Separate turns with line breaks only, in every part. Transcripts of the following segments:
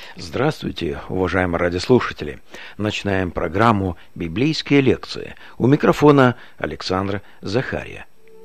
Здравствуйте, уважаемые радиослушатели! Начинаем программу «Библейские лекции». У микрофона Александр Захария.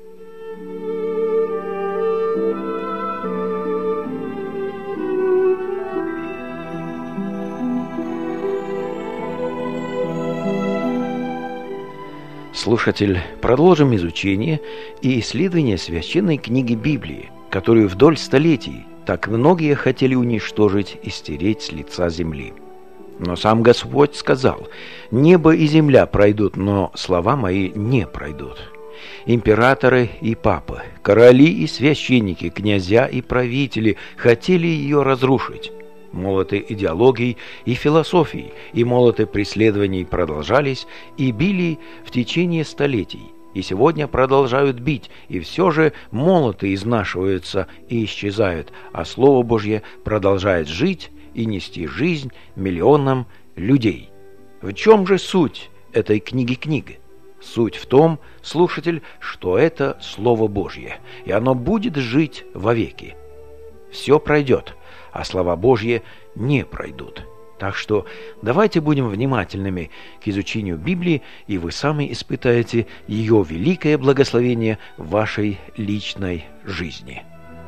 Слушатель, продолжим изучение и исследование священной книги Библии, которую вдоль столетий так многие хотели уничтожить и стереть с лица земли. Но сам Господь сказал: «Небо и земля пройдут, но слова мои не пройдут». Императоры и папы, короли и священники, князья и правители хотели ее разрушить. Молоты идеологий и философий и молоты преследований продолжались и били в течение столетий. И сегодня продолжают бить, и все же молоты изнашиваются и исчезают, а Слово Божье продолжает жить и нести жизнь миллионам людей. В чем же суть этой книги? Суть в том, слушатель, что это Слово Божье, и оно будет жить вовеки. Все пройдет, а слова Божьи не пройдут. Так что давайте будем внимательными к изучению Библии, и вы сами испытаете ее великое благословение в вашей личной жизни.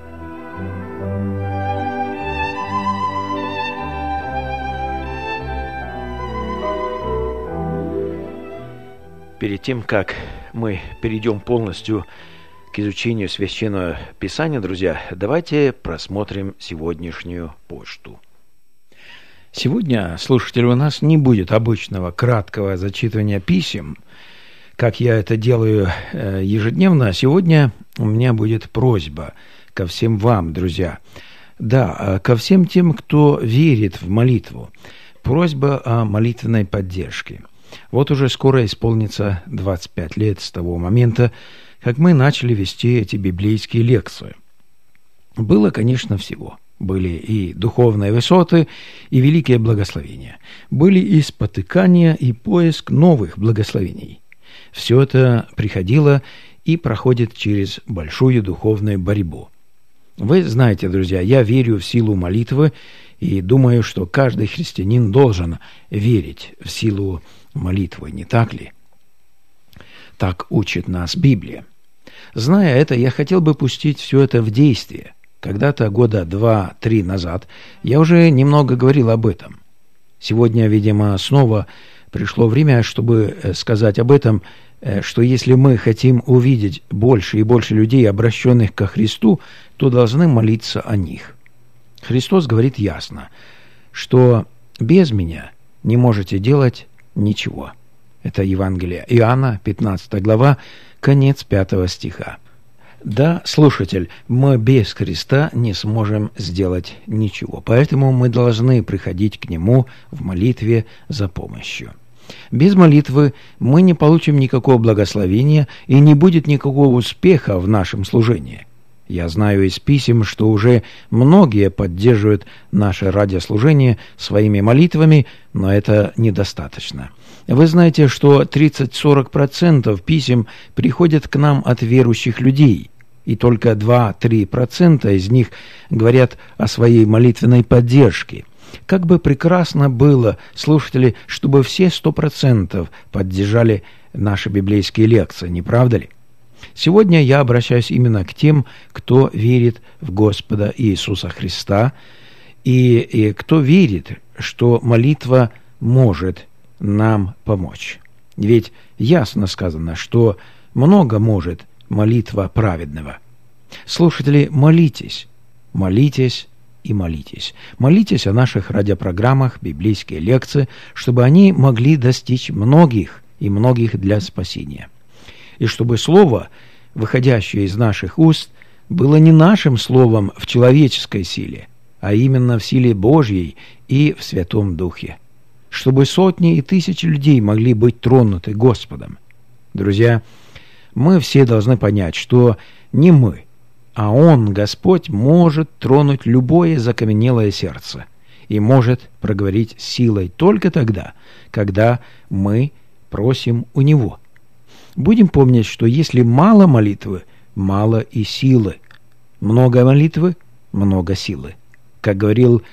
Перед тем, как мы перейдем полностью к изучению Священного Писания, друзья, давайте просмотрим сегодняшнюю почту. Сегодня, слушатели, у нас не будет обычного краткого зачитывания писем, как я это делаю ежедневно. Сегодня у меня будет просьба ко всем вам, друзья. Да, ко всем тем, кто верит в молитву. Просьба о молитвенной поддержке. Вот уже скоро исполнится 25 лет с того момента, как мы начали вести эти библейские лекции. Было, конечно, всего. Были и духовные высоты, и великие благословения. Были и спотыкания, и поиск новых благословений. Все это приходило и проходит через большую духовную борьбу. Вы знаете, друзья, я верю в силу молитвы, и думаю, что каждый христианин должен верить в силу молитвы, не так ли? Так учит нас Библия. Зная это, я хотел бы пустить все это в действие. Когда-то, года 2-3 назад, я уже немного говорил об этом. Сегодня, видимо, снова пришло время, чтобы сказать об этом, что если мы хотим увидеть больше и больше людей, обращенных ко Христу, то должны молиться о них. Христос говорит ясно, что без меня не можете делать ничего. Это Евангелие Иоанна, 15 глава, конец 5 стиха. Да, слушатель, мы без Христа не сможем сделать ничего, поэтому мы должны приходить к Нему в молитве за помощью. Без молитвы мы не получим никакого благословения и не будет никакого успеха в нашем служении. Я знаю из писем, что уже многие поддерживают наше радиослужение своими молитвами, но это недостаточно. Вы знаете, что 30-40% писем приходят к нам от верующих людей, и только 2-3% из них говорят о своей молитвенной поддержке. Как бы прекрасно было, слушатели, чтобы все 100% поддержали наши библейские лекции, не правда ли? Сегодня я обращаюсь именно к тем, кто верит в Господа Иисуса Христа и кто верит, что молитва может нам помочь. Ведь ясно сказано, что много может молитва праведного. Слушатели, молитесь, молитесь и молитесь. Молитесь о наших радиопрограммах, библейские лекции, чтобы они могли достичь многих и многих для спасения. И чтобы слово, выходящее из наших уст, было не нашим словом в человеческой силе, а именно в силе Божьей и в Святом Духе. Чтобы сотни и тысячи людей могли быть тронуты Господом. Друзья, мы все должны понять, что не мы, а Он, Господь, может тронуть любое закаменелое сердце и может проговорить силой только тогда, когда мы просим у Него. Будем помнить, что если мало молитвы, мало и силы. Много молитвы, много силы. Как говорил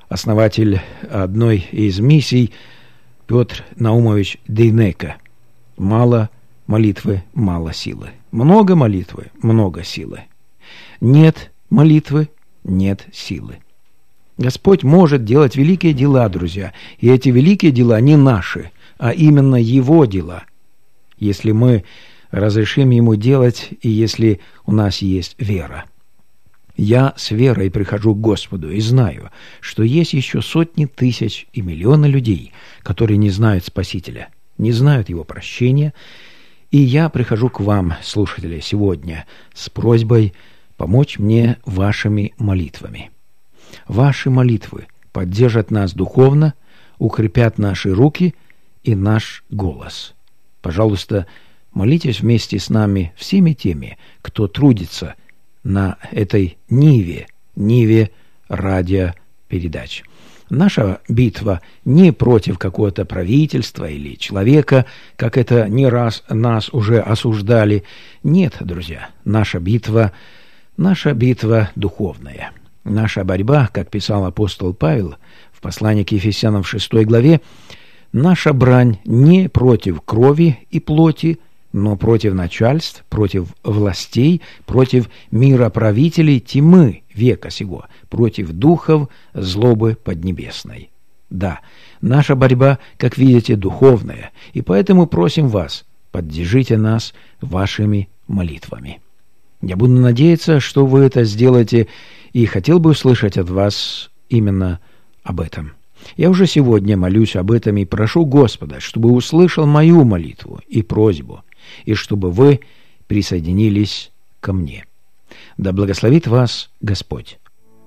основатель одной из миссий Петр Наумович Дейнеко. Мало молитвы, мало силы. Много молитвы, много силы. Нет молитвы, нет силы. Господь может делать великие дела, друзья, и эти великие дела не наши, а именно Его дела, если мы разрешим Ему делать и если у нас есть вера. Я с верой прихожу к Господу и знаю, что есть еще сотни тысяч и миллионы людей, которые не знают Спасителя, не знают Его прощения, и я прихожу к вам, слушатели, сегодня с просьбой помочь мне вашими молитвами. Ваши молитвы поддержат нас духовно, укрепят наши руки и наш голос. Пожалуйста, молитесь вместе с нами всеми теми, кто трудится на этой ниве радиопередач. Наша битва не против какого-то правительства или человека, как это не раз нас уже осуждали. Нет, друзья, наша битва духовная. Наша борьба, как писал апостол Павел в послании к Ефесянам в 6 главе, наша брань не против крови и плоти, но против начальств, против властей, против мироправителей тьмы века сего, против духов злобы поднебесной. Да, наша борьба, как видите, духовная, и поэтому просим вас, поддержите нас вашими молитвами. Я буду надеяться, что вы это сделаете, и хотел бы услышать от вас именно об этом. Я уже сегодня молюсь об этом и прошу Господа, чтобы услышал мою молитву и просьбу, и чтобы вы присоединились ко мне. Да благословит вас Господь.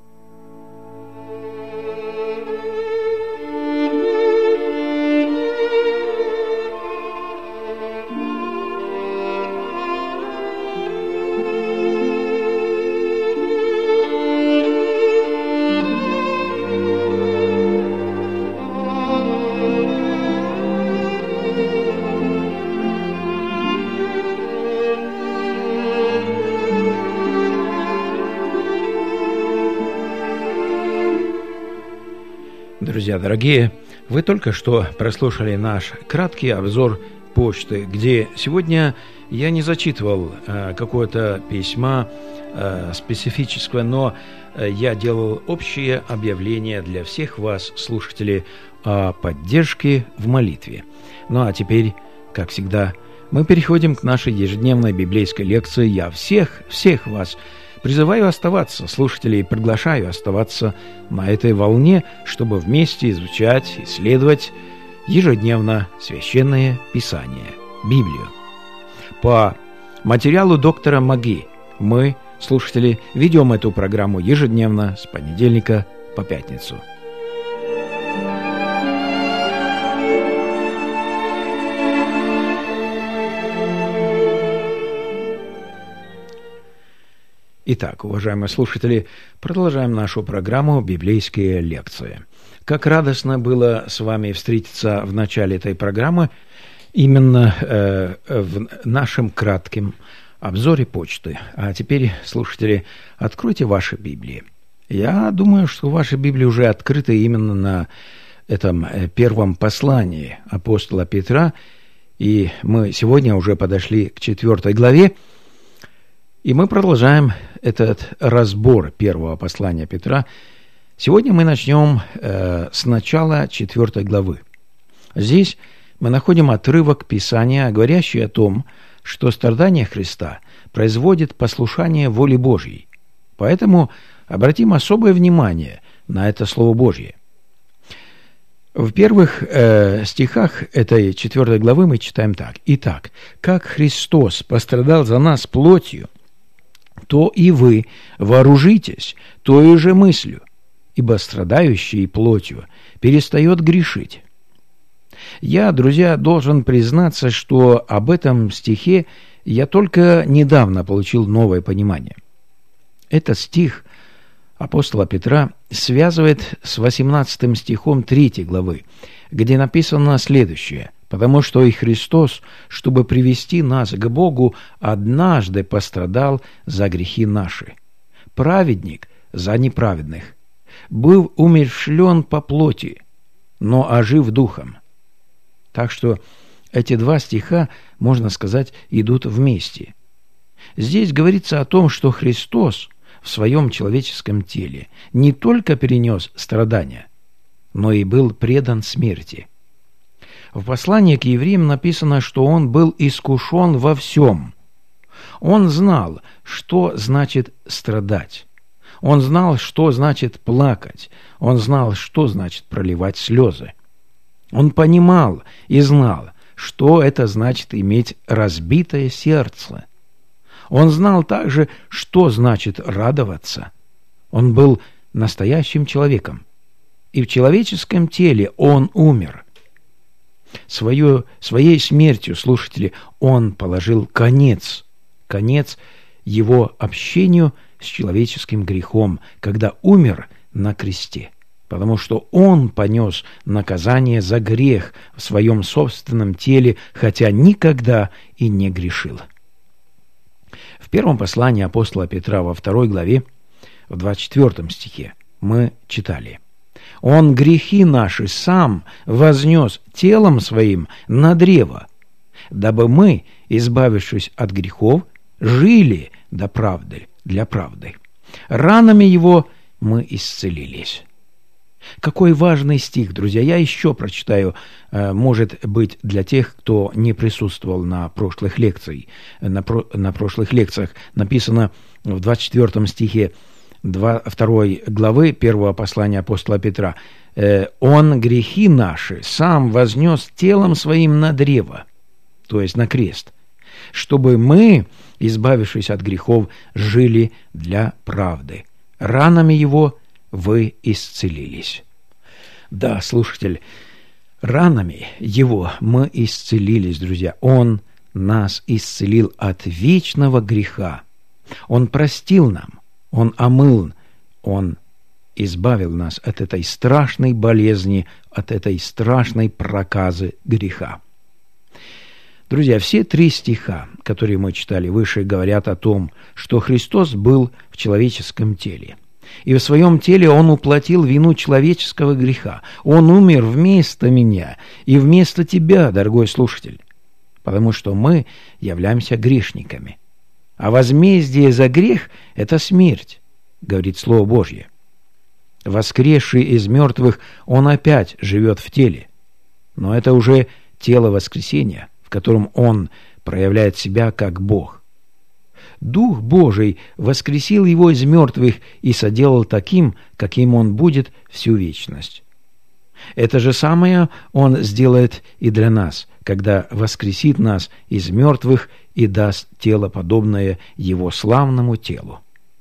Друзья дорогие, вы только что прослушали наш краткий обзор почты, где сегодня я не зачитывал какое-то письма специфическое, но я делал общее объявление для всех вас, слушателей, о поддержке в молитве. Ну а теперь, как всегда, мы переходим к нашей ежедневной библейской лекции. Я всех вас призываю оставаться, слушателей, приглашаю оставаться на этой волне, чтобы вместе изучать, исследовать ежедневно Священное Писание, Библию. По материалу доктора Маги мы, слушатели, ведем эту программу ежедневно с понедельника по пятницу. Итак, уважаемые слушатели, продолжаем нашу программу «Библейские лекции». Как радостно было с вами встретиться в начале этой программы именно в нашем кратком обзоре почты. А теперь, слушатели, откройте ваши Библии. Я думаю, что ваши Библии уже открыты именно на этом первом послании апостола Петра, и мы сегодня уже подошли к 4 главе, и мы продолжаем этот разбор первого послания Петра. Сегодня мы начнем с начала 4 главы. Здесь мы находим отрывок Писания, говорящий о том, что страдание Христа производит послушание воле Божьей. Поэтому обратим особое внимание на это Слово Божье. В первых стихах этой 4 главы мы читаем так. «Итак, как Христос пострадал за нас плотью, то и вы вооружитесь той же мыслью, ибо страдающий плотью перестает грешить». Я, друзья, должен признаться, что об этом стихе я только недавно получил новое понимание. Этот стих апостола Петра связывает с 18 стихом 3 главы, где написано следующее: «Потому что и Христос, чтобы привести нас к Богу, однажды пострадал за грехи наши, праведник за неправедных, был умерщвлен по плоти, но ожив духом. Так что эти два стиха, можно сказать, идут вместе. Здесь говорится о том, что Христос в своем человеческом теле не только перенес страдания, но и был предан смерти. В послании к евреям написано, что Он был искушен во всем. Он знал, что значит страдать. Он знал, что значит плакать. Он знал, что значит проливать слезы. Он понимал и знал, что это значит иметь разбитое сердце. Он знал также, что значит радоваться. Он был настоящим человеком. И в человеческом теле Он умер. Своей смертью, слушатели, Он положил конец Его общению с человеческим грехом, когда умер на кресте, потому что Он понес наказание за грех в своем собственном теле, хотя никогда и не грешил. В первом послании апостола Петра во 2 главе, в 24 стихе, мы читали: «Он грехи наши сам вознес телом своим на древо, дабы мы, избавившись от грехов, жили для правды. Ранами Его мы исцелились». Какой важный стих, друзья! Я еще прочитаю, может быть, для тех, кто не присутствовал на прошлых лекциях. На прошлых лекциях написано в 24 стихе 2 главы 1 послания апостола Петра: «Он грехи наши сам вознес телом своим на древо», то есть на крест, «чтобы мы, избавившись от грехов, жили для правды. Ранами Его вы исцелились». Да, слушатель, ранами Его мы исцелились, друзья. Он нас исцелил от вечного греха. Он простил нам, Он омыл, Он избавил нас от этой страшной болезни, от этой страшной проказы греха. Друзья, все 3 стиха, которые мы читали выше, говорят о том, что Христос был в человеческом теле. И в своем теле Он уплатил вину человеческого греха. Он умер вместо меня и вместо тебя, дорогой слушатель, потому что мы являемся грешниками. А возмездие за грех – это смерть, говорит Слово Божье. Воскресший из мертвых, Он опять живет в теле. Но это уже тело воскресения, в котором Он проявляет себя как Бог. Дух Божий воскресил Его из мертвых и соделал таким, каким Он будет всю вечность. Это же самое Он сделает и для нас, когда воскресит нас из мертвых и даст тело, подобное Его славному телу.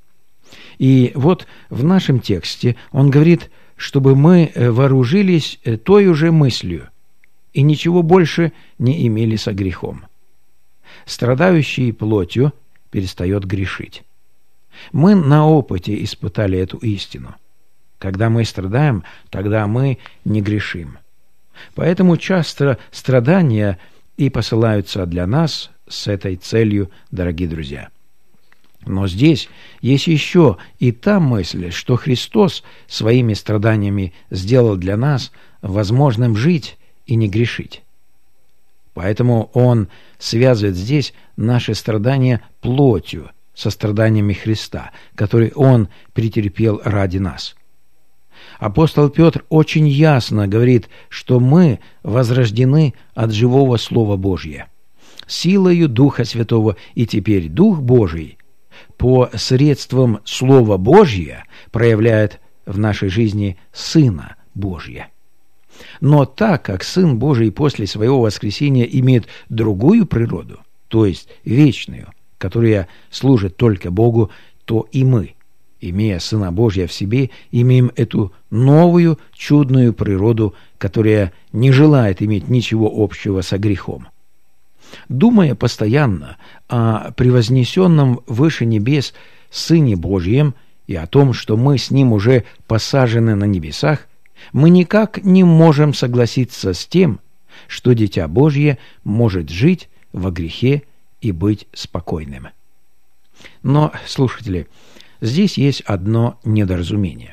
И вот в нашем тексте Он говорит, чтобы мы вооружились той же мыслью и ничего больше не имели со грехом. Страдающий плотью перестает грешить. Мы на опыте испытали эту истину. Когда мы страдаем, тогда мы не грешим. Поэтому часто страдания и посылаются для нас с этой целью, дорогие друзья. Но здесь есть еще и та мысль, что Христос своими страданиями сделал для нас возможным жить и не грешить. Поэтому Он связывает здесь наши страдания плотью со страданиями Христа, которые Он претерпел ради нас. Апостол Петр очень ясно говорит, что мы возрождены от живого Слова Божьего, силою Духа Святого, и теперь Дух Божий по средствам Слова Божьего проявляет в нашей жизни Сына Божия. Но так как Сын Божий после своего воскресения имеет другую природу, то есть вечную, которая служит только Богу, то и мы, имея Сына Божия в себе, имеем эту новую чудную природу, которая не желает иметь ничего общего со грехом. Думая постоянно о превознесенном выше небес Сыне Божьем и о том, что мы с Ним уже посажены на небесах, мы никак не можем согласиться с тем, что Дитя Божье может жить во грехе и быть спокойным. Но, слушатели, здесь есть одно недоразумение.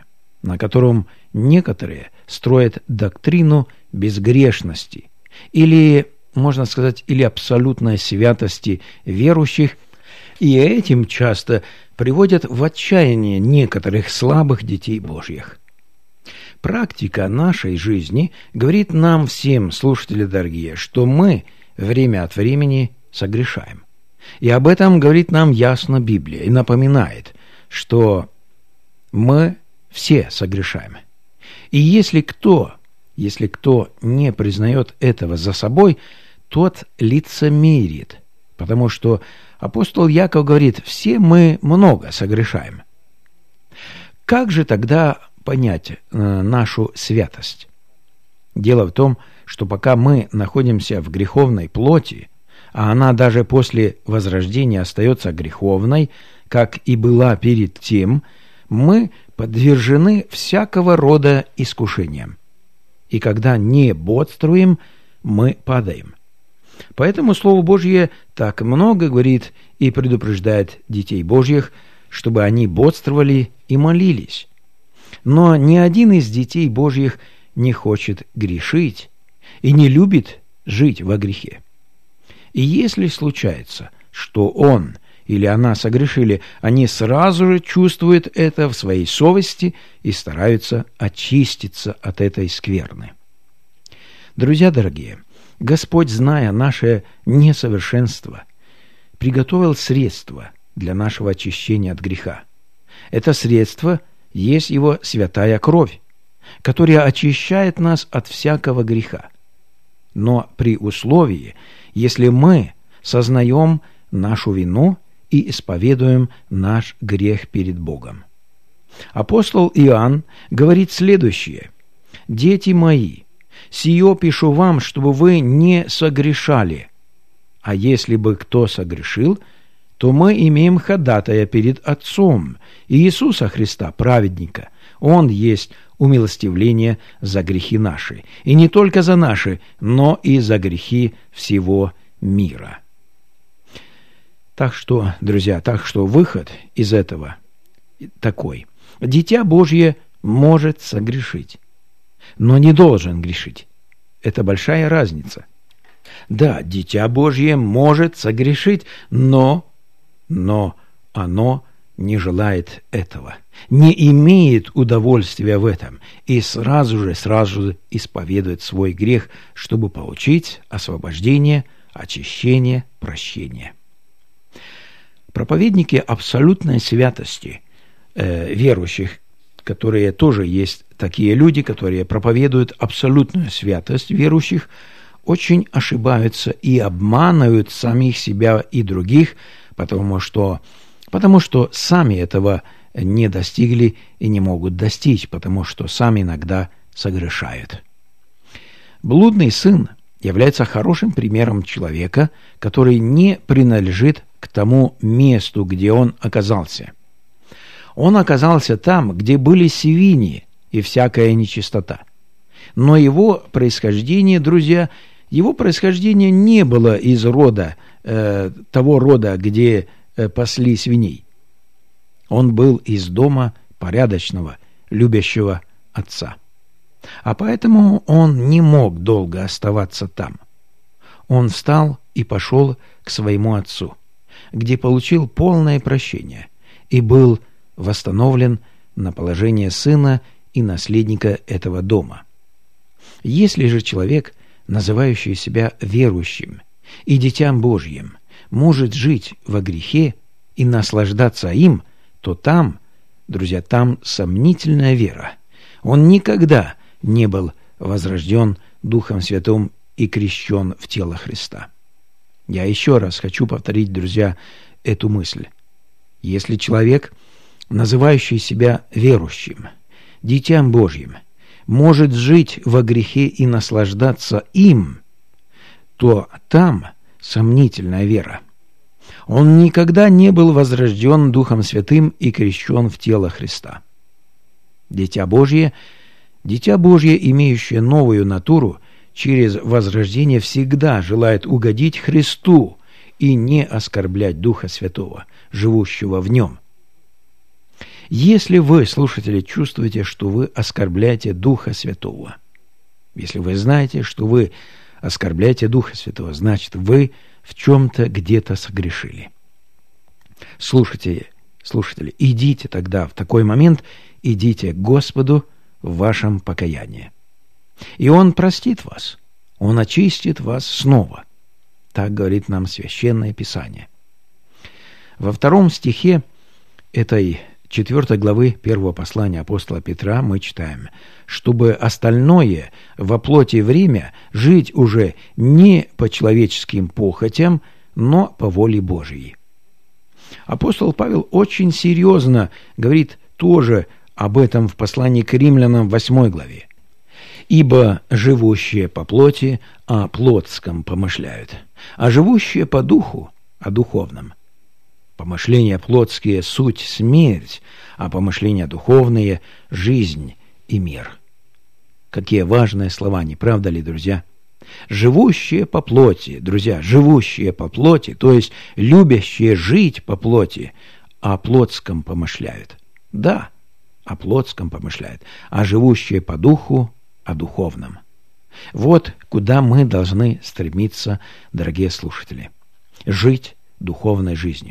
на котором некоторые строят доктрину безгрешности или, можно сказать, или абсолютной святости верующих, и этим часто приводят в отчаяние некоторых слабых детей Божьих. Практика нашей жизни говорит нам всем, слушатели дорогие, что мы время от времени согрешаем. И об этом говорит нам ясно Библия и напоминает, что мы все согрешаем. И если кто не признает этого за собой, тот лицемерит, потому что апостол Яков говорит: все мы много согрешаем. Как же тогда понять нашу святость? Дело в том, что пока мы находимся в греховной плоти, а она даже после возрождения остается греховной, как и была перед тем, мы подвержены всякого рода искушениям. И когда не бодствуем, мы падаем. Поэтому Слово Божье так много говорит и предупреждает детей Божьих, чтобы они бодствовали и молились. Но ни один из детей Божьих не хочет грешить и не любит жить во грехе. И если случается, что он или она согрешили, они сразу же чувствуют это в своей совести и стараются очиститься от этой скверны. Друзья дорогие, Господь, зная наше несовершенство, приготовил средство для нашего очищения от греха. Это средство есть Его святая кровь, которая очищает нас от всякого греха. Но при условии, если мы сознаем нашу вину и исповедуем наш грех перед Богом. Апостол Иоанн говорит следующее: «Дети мои, сие пишу вам, чтобы вы не согрешали. А если бы кто согрешил, то мы имеем ходатая перед Отцом, Иисуса Христа, праведника. Он есть умилостивление за грехи наши, и не только за наши, но и за грехи всего мира». Так что, друзья, выход из этого такой: дитя Божье может согрешить, но не должен грешить. Это большая разница. Да, дитя Божье может согрешить, но оно не желает этого, не имеет удовольствия в этом и сразу же исповедует свой грех, чтобы получить освобождение, очищение, прощение. Проповедники абсолютной святости верующих, которые тоже есть такие люди, которые проповедуют абсолютную святость верующих, очень ошибаются и обманывают самих себя и других, потому что сами этого не достигли и не могут достичь, потому что сами иногда согрешают. Блудный сын является хорошим примером человека, который не принадлежит к тому месту, где он оказался. Он оказался там, где были свиньи и всякая нечистота. Но его происхождение, друзья, не было из того рода, где пасли свиней. Он был из дома порядочного, любящего отца. А поэтому он не мог долго оставаться там. Он встал и пошел к своему отцу, где получил полное прощение и был восстановлен на положение сына и наследника этого дома. Если же человек, называющий себя верующим и дитям Божьим, может жить во грехе и наслаждаться им, то там, друзья, там сомнительная вера. Он никогда не был возрожден Духом Святым и крещен в тело Христа. Я еще раз хочу повторить, друзья, эту мысль. Если человек, называющий себя верующим, дитям Божьим, может жить во грехе и наслаждаться им, то там сомнительная вера. Он никогда не был возрожден Духом Святым и крещен в тело Христа. Дитя Божье, имеющее новую натуру, через возрождение всегда желает угодить Христу и не оскорблять Духа Святого, живущего в нем. Если вы, слушатели, чувствуете, что вы оскорбляете Духа Святого, если вы знаете, что вы оскорбляете Духа Святого, значит, вы в чем-то где-то согрешили. Слушатели, идите тогда в такой момент, идите к Господу в вашем покаянии. И Он простит вас, Он очистит вас снова. Так говорит нам Священное Писание. Во 2 стихе этой 4 главы 1 послания апостола Петра мы читаем: «Чтобы остальное во плоти время жить уже не по человеческим похотям, но по воле Божией». Апостол Павел очень серьезно говорит тоже об этом в послании к римлянам в 8 главе. «Ибо живущие по плоти о плотском помышляют, а живущие по духу о духовном. Помышления плотские – суть смерть, а помышления духовные – жизнь и мир». Какие важные слова, не правда ли, друзья? Живущие по плоти, друзья, живущие по плоти, то есть любящие жить по плоти, о плотском помышляют. Да, о плотском помышляют, а живущие по духу о духовном. Вот куда мы должны стремиться, дорогие слушатели. Жить духовной жизнью.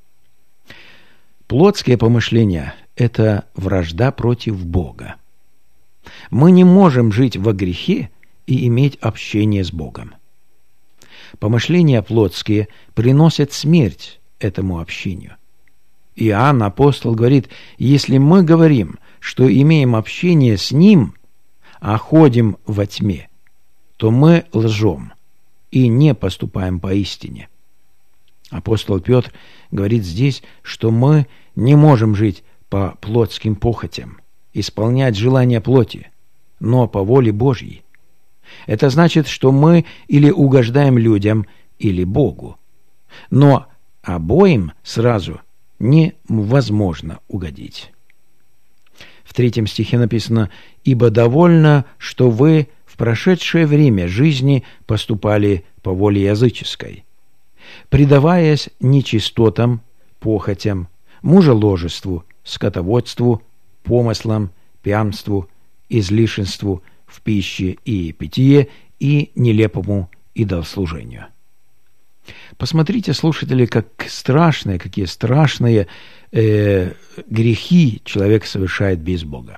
Плотские помышления – это вражда против Бога. Мы не можем жить во грехе и иметь общение с Богом. Помышления плотские приносят смерть этому общению. Иоанн, апостол, говорит: если мы говорим, что имеем общение с Ним, а ходим во тьме, то мы лжем и не поступаем поистине. Апостол Петр говорит здесь, что мы не можем жить по плотским похотям, исполнять желания плоти, но по воле Божьей. Это значит, что мы или угождаем людям, или Богу. Но обоим сразу невозможно угодить. В 3 стихе написано: «Ибо довольно, что вы в прошедшее время жизни поступали по воле языческой, предаваясь нечистотам, похотям, мужеложеству, скотоводству, помыслам, пьянству, излишенству в пище и питье и нелепому идолослужению». Посмотрите, слушатели, какие страшные грехи человек совершает без Бога.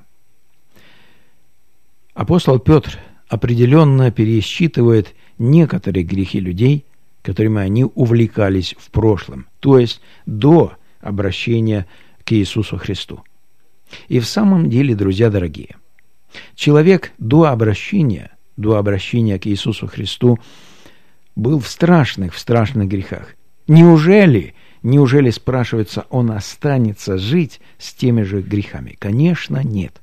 Апостол Петр определенно пересчитывает некоторые грехи людей, которыми они увлекались в прошлом, то есть до обращения к Иисусу Христу. И в самом деле, друзья дорогие, человек до обращения к Иисусу Христу был в страшных грехах. Неужели, спрашивается, он останется жить с теми же грехами? Конечно, нет.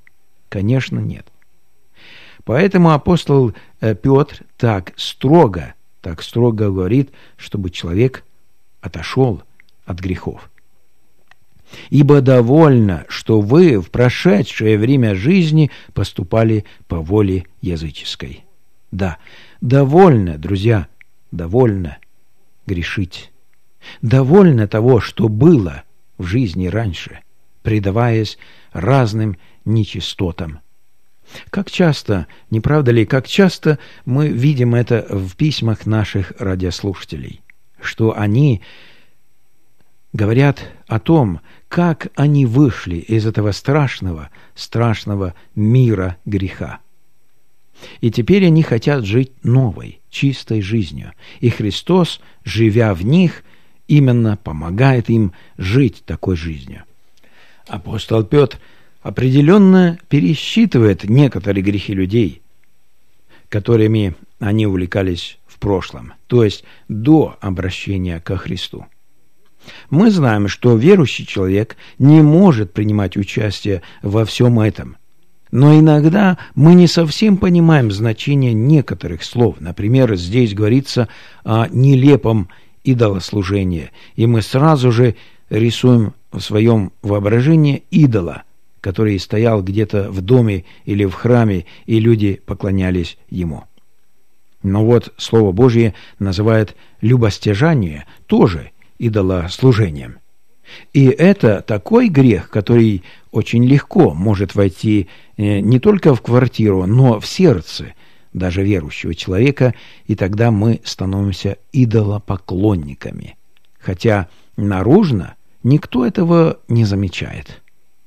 Поэтому апостол Петр так строго говорит, чтобы человек отошел от грехов. «Ибо довольно, что вы в прошедшее время жизни поступали по воле языческой». Да, довольно, друзья, довольно грешить. Довольно того, что было в жизни раньше, предаваясь разным нечистотам. Как часто, не правда ли, как часто мы видим это в письмах наших радиослушателей, что они говорят о том, как они вышли из этого страшного мира греха. И теперь они хотят жить новой, чистой жизнью. И Христос, живя в них, именно помогает им жить такой жизнью. Апостол Петр определенно пересчитывает некоторые грехи людей, которыми они увлекались в прошлом, то есть до обращения ко Христу. Мы знаем, что верующий человек не может принимать участие во всем этом. Но иногда мы не совсем понимаем значение некоторых слов. Например, здесь говорится о нелепом идолослужении, и мы сразу же рисуем в своем воображении идола, который стоял где-то в доме или в храме, и люди поклонялись ему. Но вот Слово Божье называет любостяжание тоже идолослужением. И это такой грех, который очень легко может войти не только в квартиру, но в сердце даже верующего человека, и тогда мы становимся идолопоклонниками. Хотя наружно никто этого не замечает.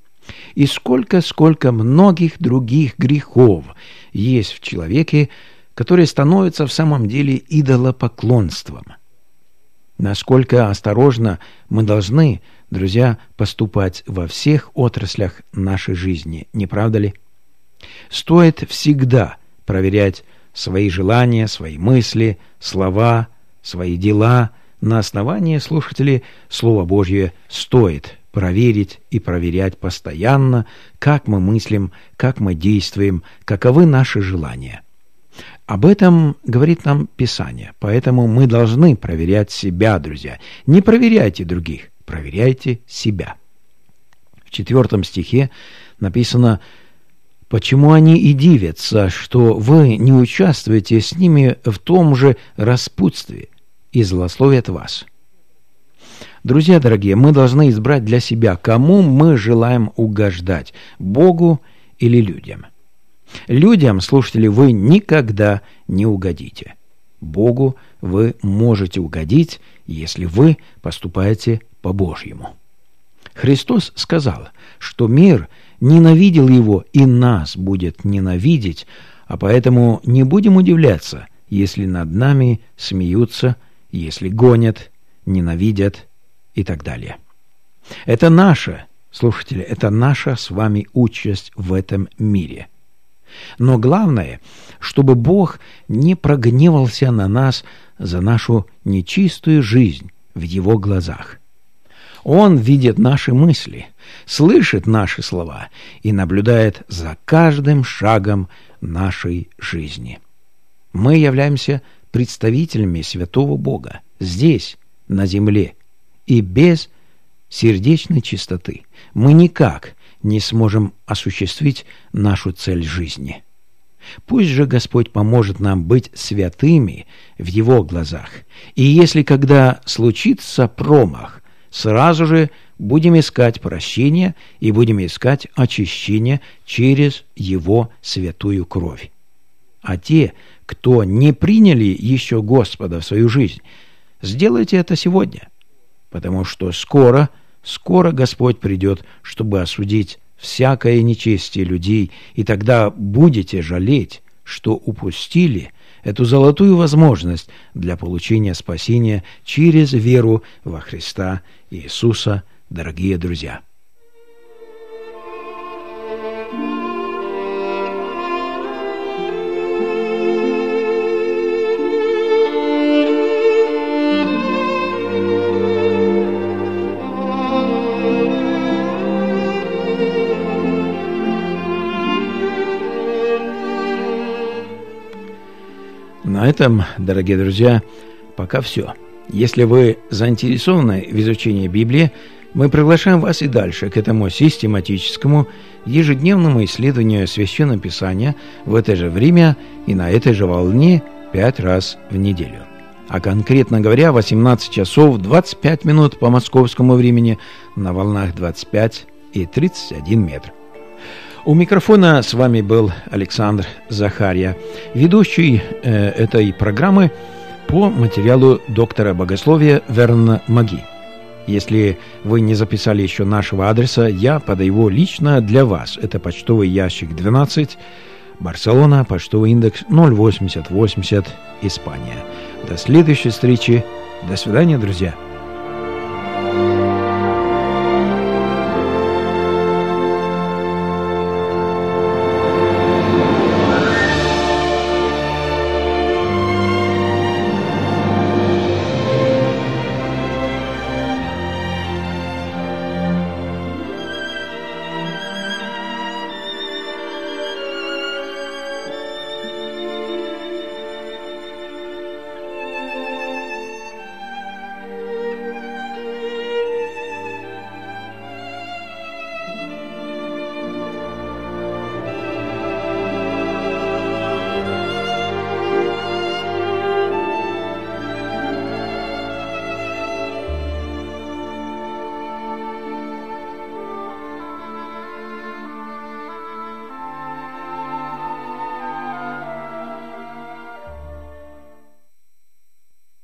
И сколько многих других грехов есть в человеке, которые становятся в самом деле идолопоклонством. Насколько осторожно мы должны, друзья, поступать во всех отраслях нашей жизни, не правда ли? Стоит всегда проверять свои желания, свои мысли, слова, свои дела. На основании, слушатели, Слово Божье стоит проверить и проверять постоянно, как мы мыслим, как мы действуем, каковы наши желания. Об этом говорит нам Писание, поэтому мы должны проверять себя, друзья. Не проверяйте других, проверяйте себя. В 4 стихе написано: «Почему они и дивятся, что вы не участвуете с ними в том же распутстве, и злословят вас». Друзья дорогие, мы должны избрать для себя, кому мы желаем угождать, Богу или людям. Людям, слушатели, вы никогда не угодите. Богу вы можете угодить, если вы поступаете по-божьему. Христос сказал, что мир ненавидел его и нас будет ненавидеть, а поэтому не будем удивляться, если над нами смеются, если гонят, ненавидят и так далее. Это наша, слушатели, это наша с вами участь в этом мире. Но главное, чтобы Бог не прогневался на нас за нашу нечистую жизнь в Его глазах. Он видит наши мысли, слышит наши слова и наблюдает за каждым шагом нашей жизни. Мы являемся представителями святого Бога здесь, на земле, и без сердечной чистоты мы никак не сможем осуществить нашу цель жизни. Пусть же Господь поможет нам быть святыми в Его глазах. И если когда случится промах, сразу же будем искать прощения и будем искать очищения через Его святую кровь. А те, кто не приняли еще Господа в свою жизнь, сделайте это сегодня, потому что скоро Господь придет, чтобы осудить всякое нечестие людей, и тогда будете жалеть, что упустили эту золотую возможность для получения спасения через веру во Христа Иисуса, дорогие друзья. На этом, дорогие друзья, пока все. Если вы заинтересованы в изучении Библии, мы приглашаем вас и дальше к этому систематическому ежедневному исследованию Священного Писания в это же время и на этой же волне 5 раз в неделю. А конкретно говоря, 18 часов 25 минут по московскому времени на волнах 25 и 31 метр. У микрофона с вами был Александр Захарья, ведущий этой программы по материалу доктора богословия Верна Маги. Если вы не записали еще нашего адреса, я подаю его лично для вас. Это почтовый ящик 12, Барселона, почтовый индекс 08080, Испания. До следующей встречи. До свидания, друзья.